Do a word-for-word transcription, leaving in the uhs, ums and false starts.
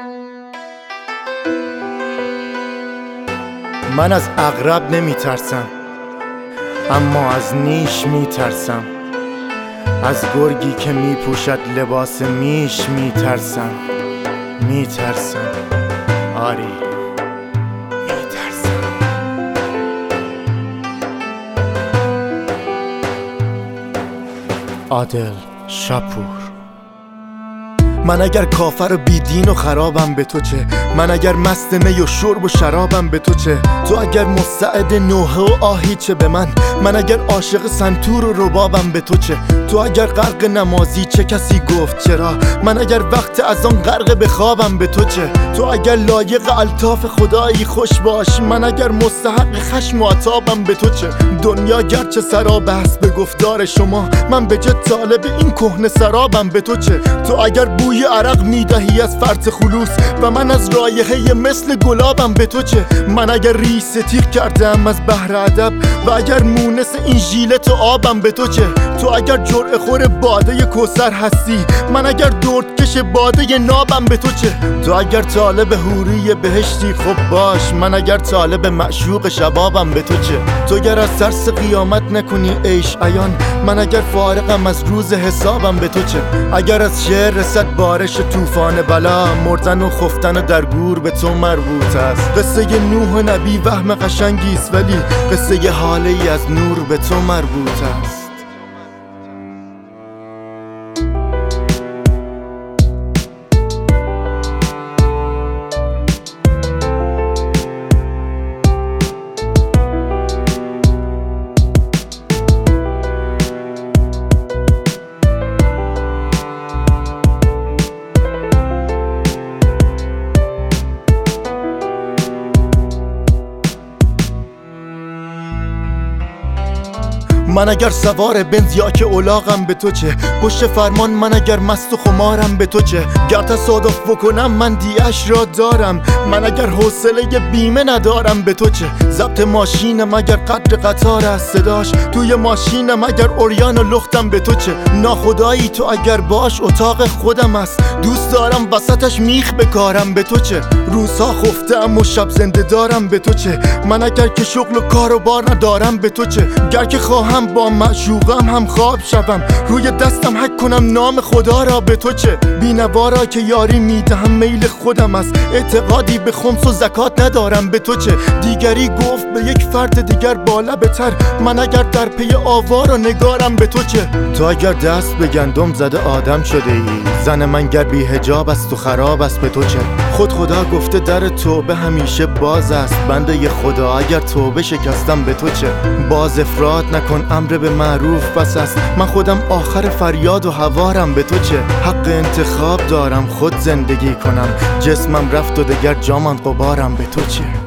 من از عقرب نمی ترسم، اما از نیش می ترسم. از گرگی که می پوشد لباس میش می ترسم. می ترسم، آری می ترسم. عادل شاپور. من اگر کافر و بیدین و خرابم به تو چه؟ من اگر مست می و شرب و شرابم به تو چه؟ تو اگر مستعد نوحه و آهی چه به من؟ من اگر عاشق سنتور و ربابم به تو چه؟ تو اگر غرق نمازی چه کسی گفت چرا؟ من اگر وقت از آن غرق به خوابم به تو چه؟ تو اگر لایق الطاف خدایی خوش باش، من اگر مستحق خشم و عتابم به تو چه؟ دنیا گرچه سراب است به گفتار شما، من به جد طالب این کهنه سرابم به تو چه؟ تو اگر بوی عرق میدهی از فرط خلوص و من از رایحه مثل گلابم به تو چه؟ من اگر ریس تیغ کردم از بحر ادب و اگر مونس این ژیلت و آبم به تو چه؟ تو اگر جرعه خور باده کوثر هستی، من اگر دردکش باده نابم به تو چه؟ تو اگر طالب حوری بهشتی خب باش، من اگر طالب معشوق شبابم به تو چه؟ تو اگر از ترس قیامت نکنی عیش عیان، من اگر فارغم از روز حسابم به تو چه؟ اگر از شعر رسد بارش طوفان بلا، مردن و خفتن در گور به تو مربوط است. قصه نوح و نبی وهم قشنگی است، ولی قصه حاله ای از نور به تو مربوط است. من اگر سوار بنز یا که اولاغم به تو چه؟ پشت فرمان من اگر مست و خمارم به تو چه؟ گر تصادف بکنم من دیش را دارم، من اگر حوصله بیمه ندارم به تو چه؟ ضبط ماشینم اگر قدر قطار است صداش، توی ماشینم اگر اوریان و لختم به تو چه؟ ناخدایی تو اگر باش اتاق خودم است، دوست دارم وسطش میخ بکارم به تو چه؟ روزها خفتم و شب زنده دارم به تو چه؟ من اگر که شغل و کار و بار ندارم به تو چه؟ گر که خواهم با معشوقم هم خواب شوم، روی دستم حک کنم نام خدا را به تو چه؟ بینوا را که یاری میدهم میل خودم است، اعتقادی به خمس و زکات ندارم به تو چه؟ دیگری گفت به یک فرد دیگر با لب تر، من اگر در پی آوار و نگارم به تو چه؟ تو اگر دست به گندم زده آدم شده ای، زن من گر بی حجاب است و خراب است به تو چه؟ خود خدا گفته در توبه همیشه باز است، بنده خدا اگر توبه شکستم به تو چه؟ باز افراد نکن، امر به معروف بس است، من خودم آخر فریاد و هوارم به تو چه؟ حق انتخاب دارم خود زندگی کنم، جسمم رفت و دگر جامم غبارم به تو چه؟